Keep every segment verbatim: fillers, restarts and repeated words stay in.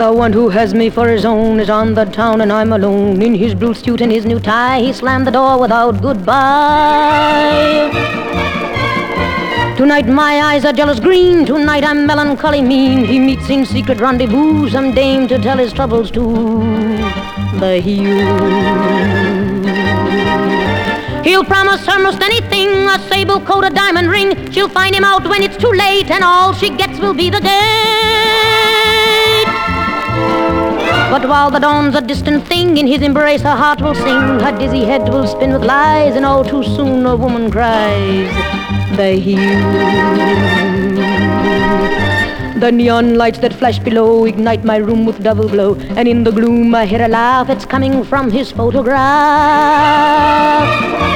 The one who has me for his own is on the town and I'm alone. In his blue suit and his new tie, he slammed the door without goodbye. Tonight my eyes are jealous green, tonight I'm melancholy mean. He meets in secret rendezvous some dame to tell his troubles to. The Hugh. He'll promise her most anything, a sable coat, a diamond ring. She'll find him out when it's too late, and all she gets will be the gate. But while the dawn's a distant thing, in his embrace her heart will sing. Her dizzy head will spin with lies, and all too soon a woman cries. The Hugh. The neon lights that flash below ignite my room with double glow, and in the gloom I hear a laugh, it's coming from his photograph.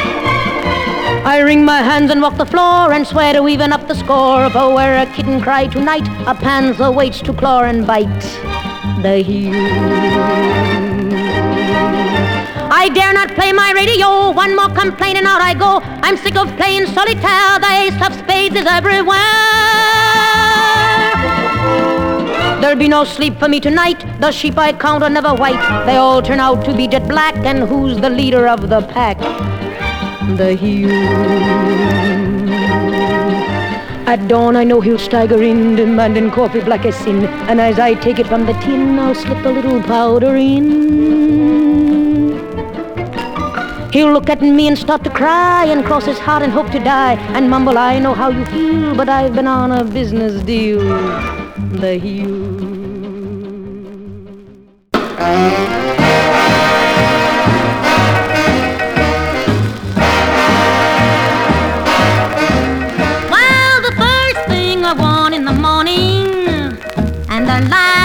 I wring my hands and walk the floor and swear to even up the score. For where a kitten cry tonight, a panther waits to claw and bite. The Hugh. I dare not play my radio, one more complaint and out I go. I'm sick of playing solitaire, the ace of spades is everywhere. There'll be no sleep for me tonight, the sheep I count are never white. They all turn out to be jet black, and who's the leader of the pack? The Hugh. At dawn I know he'll stagger in, demanding coffee black as sin, and as I take it from the tin, I'll slip a little powder in. He'll look at me and start to cry, and cross his heart and hope to die, and mumble, I know how you feel, but I've been on a business deal. The Hugh. Well, the first thing I want in the morning, and the light